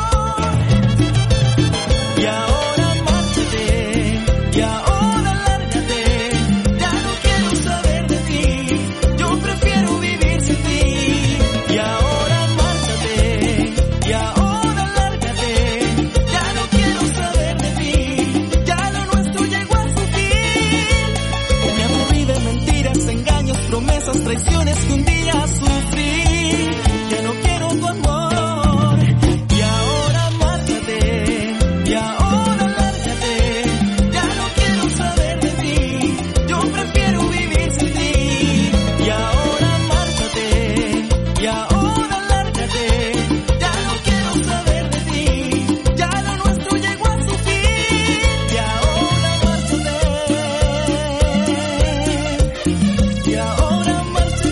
Y ahora márchate, y ahora lárgate. Ya no quiero saber de ti, yo prefiero vivir sin ti. Y ahora márchate, y ahora lárgate. Ya no quiero saber de ti, ya lo nuestro llegó a su fin. Me aburrí de mentiras, engaños, promesas, traiciones que un día sufrí. Ya no quiero tu amor. Y ahora márchate, y ahora lárgate. Ya no quiero saber de ti, yo prefiero vivir sin ti. Y ahora márchate, y ahora lárgate. Ya no quiero saber de ti, ya lo nuestro llegó a su fin. Y ahora márchate, y ahora márchate.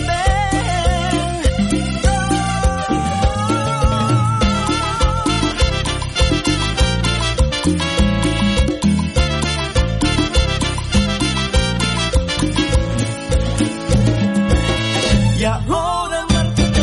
Y ahora márchate.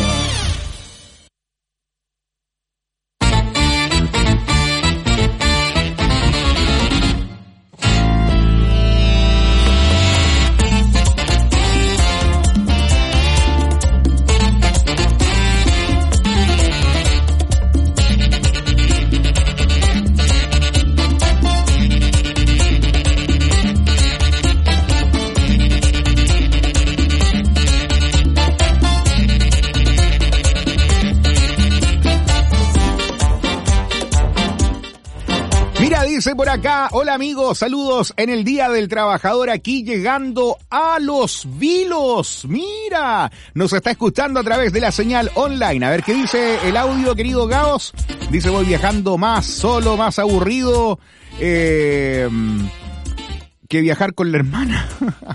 Mira, dice por acá, hola amigos, saludos en el Día del Trabajador aquí llegando a Los Vilos. Mira, nos está escuchando a través de la señal online. A ver qué dice el audio, querido Gaos. Dice, voy viajando más solo, más aburrido eh, que viajar con la hermana.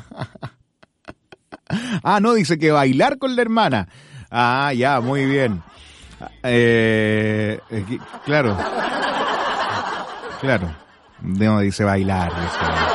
Ah, no, dice que bailar con la hermana. Ah, ya, muy bien. Eh, eh, claro. Claro. No, dice bailar. Dice,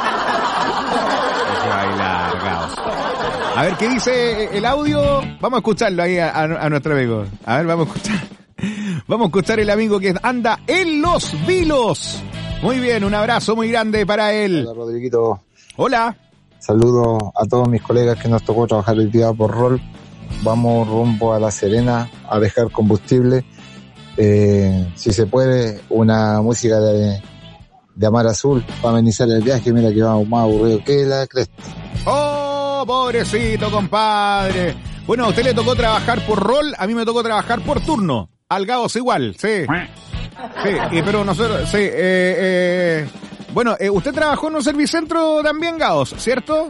dice bailar, Gaos. A ver, ¿qué dice el audio? Vamos a escucharlo ahí a, a, a nuestro amigo. A ver, vamos a escuchar. Vamos a escuchar el amigo que anda en Los Vilos. Muy bien, un abrazo muy grande para él. Hola, Rodriguito. Hola. Saludos a todos mis colegas que nos tocó trabajar el día por rol. Vamos rumbo a La Serena a dejar combustible. Eh, si se puede, una música de, de Amar Azul para amenizar el viaje. Mira que vamos más aburrido que la cresta. ¡Oh, pobrecito, compadre! Bueno, a usted le tocó trabajar por rol, a mí me tocó trabajar por turno. Al Gaos igual, sí. Sí, y, pero nosotros, sí, eh, eh, bueno, eh, usted trabajó en un servicentro también, Gaos, ¿cierto?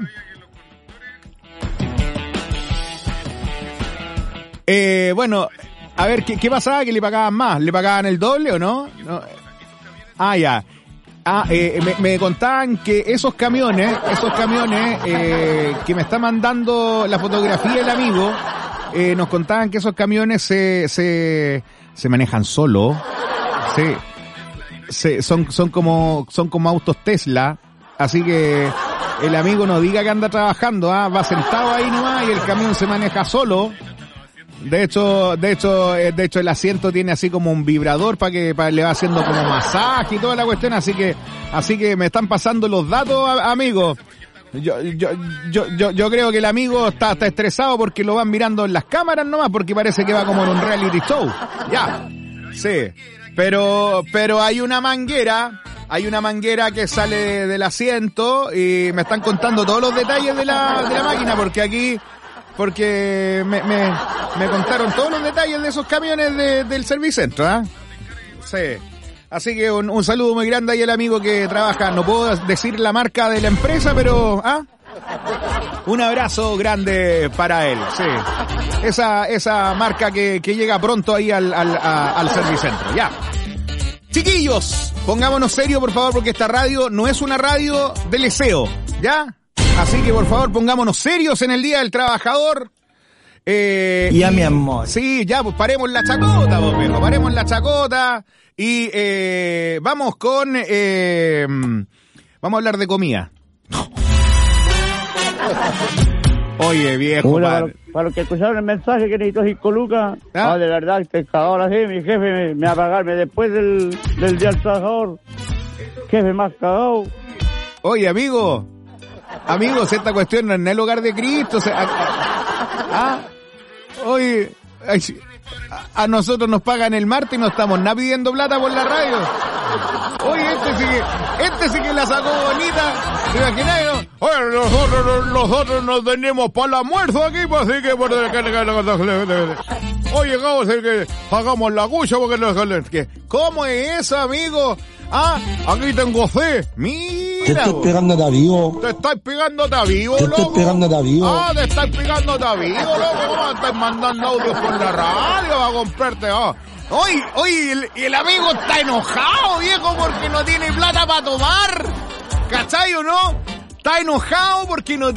Eh, bueno, a ver, ¿qué, qué pasaba? ¿Que le pagaban más? ¿Le pagaban el doble o no? no. Ah, ya. Ah, eh, me, me contaban que esos camiones, esos camiones eh, que me está mandando la fotografía el amigo, eh, nos contaban que esos camiones se se, se manejan solo, sí, se, son son como son como autos Tesla, así que el amigo no diga que anda trabajando, ¿ah? Va sentado ahí nomás y el camión se maneja solo. De hecho, de hecho, de hecho el asiento tiene así como un vibrador para que para, le va haciendo como masaje y toda la cuestión, así que así que me están pasando los datos, amigos. Yo yo yo yo yo creo que el amigo está está estresado porque lo van mirando en las cámaras nomás, porque parece que va como en un reality show. Ya. Sí. Pero pero hay una manguera, hay una manguera que sale del asiento y me están contando todos los detalles de la de la máquina, porque aquí porque me, me, me contaron todos los detalles de esos camiones de, del Servicentro, ¿ah? ¿eh? Sí. Así que un, un saludo muy grande ahí al amigo que trabaja, no puedo decir la marca de la empresa, pero, ¿ah? Un abrazo grande para él, sí. Esa, esa marca que, que llega pronto ahí al, al, a, al Servicentro, ya. Chiquillos, pongámonos serio, por favor, porque esta radio no es una radio del deseo, ¿ya? Así que, por favor, pongámonos serios en el Día del Trabajador. Eh, ya, mi amor. Sí, ya, pues paremos la chacota, vos, viejo, paremos la chacota y eh, vamos con... Eh, vamos a hablar de comida. Oye, viejo, Hola, para, para los que escucharon el mensaje que necesito cinco lucas, ¿ah? Ah, de verdad, que ahora sí, mi jefe me, me va a pagarme después del, del Día del Trabajador. Jefe más cagado. Oye, amigo... Amigos, esta cuestión no es en el hogar de Cristo. O sea, ah, oye, a, a nosotros nos pagan el martes y no estamos nada pidiendo plata por la radio. Oye, este sí que, este sí que la sacó bonita. ¿Te imaginas, no? Oye, nosotros, nosotros nos tenemos para el almuerzo aquí, pues así que por hoy llegamos a que pagamos la cucha porque no es. ¿Cómo es eso, amigo? Ah, aquí tengo fe. Mira. Te estoy pegando a vivo. Te estás pegando a vivo, loco. Te estoy pegando a vivo. Ah, te estás pegando a vivo, loco. ¿Cómo estás mandando audios por la radio a comprarte? Ah. Hoy, hoy el, el amigo está enojado, viejo, porque no tiene plata para tomar. ¿Cachai o no? Está enojado porque no